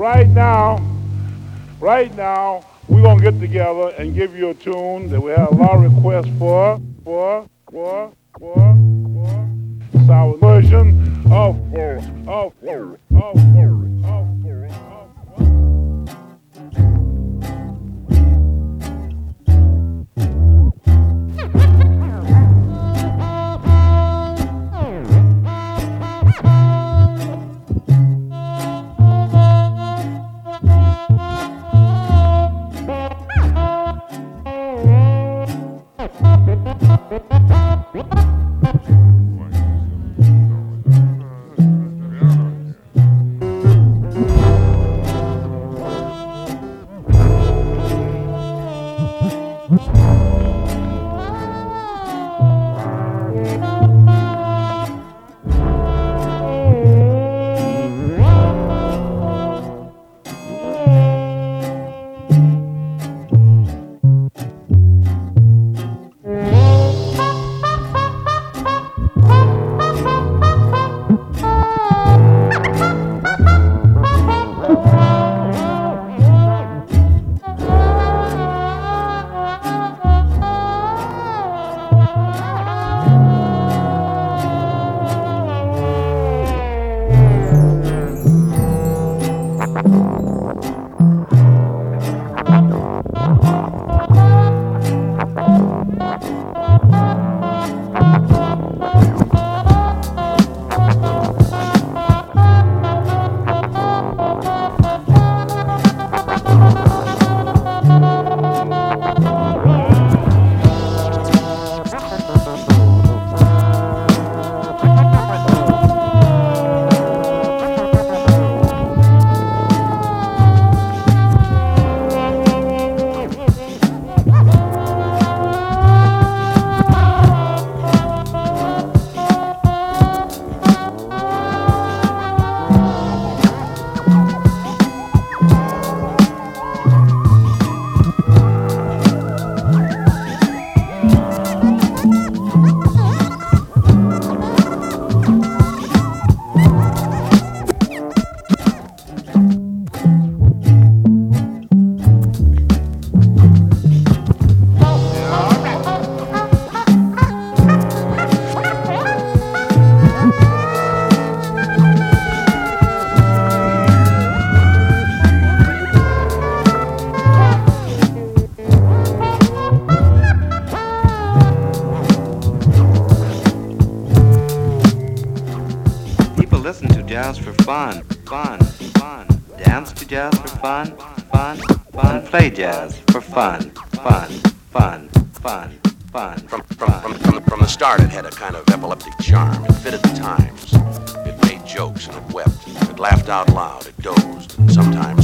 Right now, we're gonna get together and give you a tune that we have a lot of requests for. It's our version of. Listen to jazz for fun. Dance to jazz for fun. And play jazz for fun. From the start, it had a kind of epileptic charm. It fitted the times. It made jokes and it wept. It laughed out loud. It dozed. And sometimes